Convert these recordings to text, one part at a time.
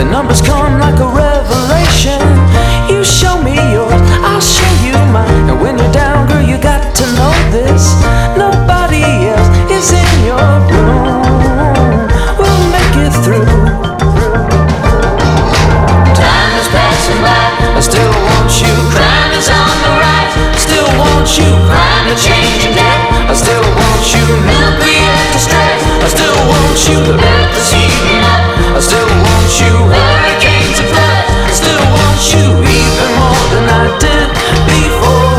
The numbers come like a revelation. You show me yours, I'll show you mine. And when you're down, girl, you got to know this. Nobody else is in your room. We'll make it through. Time is passing by, I still want you. Crime is on the rise, still want you. Climate change and death, I still want you. Nuclear distress, I still want you. The earth is heating up, I still want you. Hurricanes and floods, I still want you. Even more than I did before.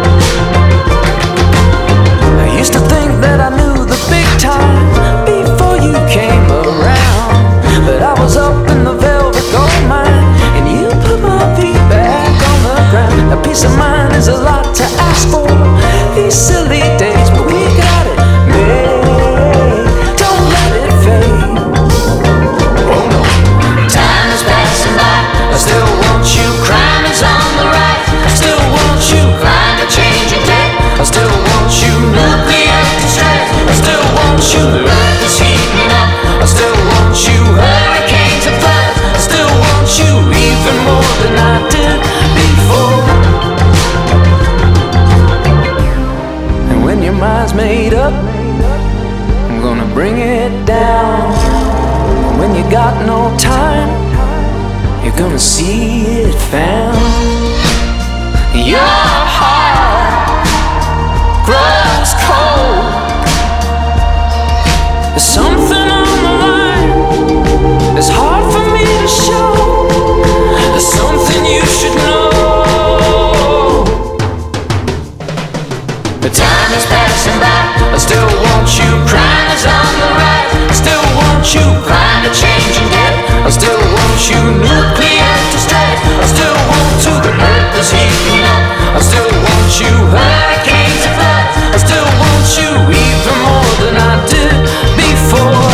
I used to think that I knew the big time before you came around. But I was up in the velvet gold mine, and you put my feet back on the ground. A peace of mind is a lot to ask for these silly days, but we got it made. Don't let it fade. Oh no. Time is passing by, I still want you. Crime is on the rise, I still want you. Climate change and death, I still want you. Nuclear distress, I still want you. The earth is heating up, I still want you. Hurricanes and floods, I still want you. Even more than I did before. And when your mind's made up, I'm gonna bring it down. And when you got no time, you're gonna see it found. Your heart grows cold. There's something on the line, it's hard for me to show. There's something you should know. The time is passing by, I still want you. Crime is on the rise, I still want you. Climate change and death, I still want you. Nuclear distress, I still want to. The earth is heating up, I still want you. Hurricanes and floods, I still want you. Even more than I did before.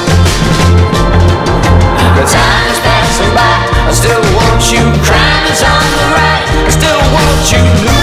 The time is passing by, I still want you. Crime is on the rise, I still want you.